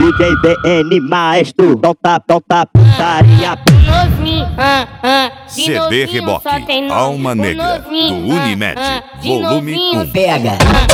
DJ BN Maestro, solta putaria. Novinho, CD Reboque, Alma Negra, do Unimed, volume 1. Pega.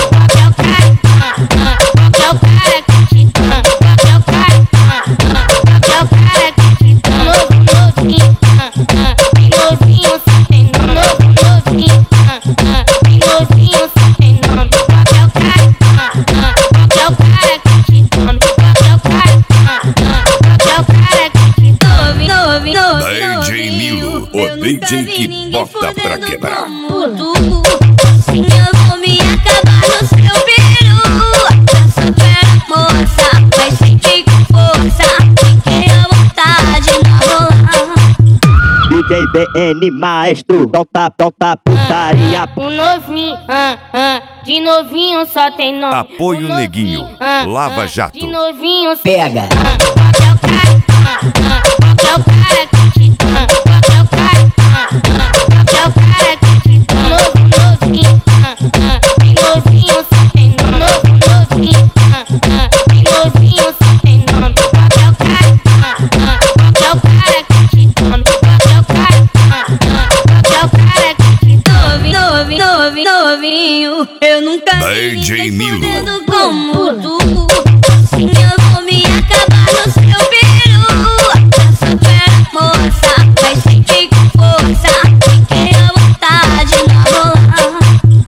DJ Nilo, o DJ que bota pra quebrar. Sim, eu vou me acabar no seu peru. Tá sofrendo moça, vai sentir com força. Fiquei à vontade na rolar. DJ BN Maestro, solta putaria. O novinho, de novinho só tem nome. Apoio Neguinho, Lava Jato. De novinho Pega.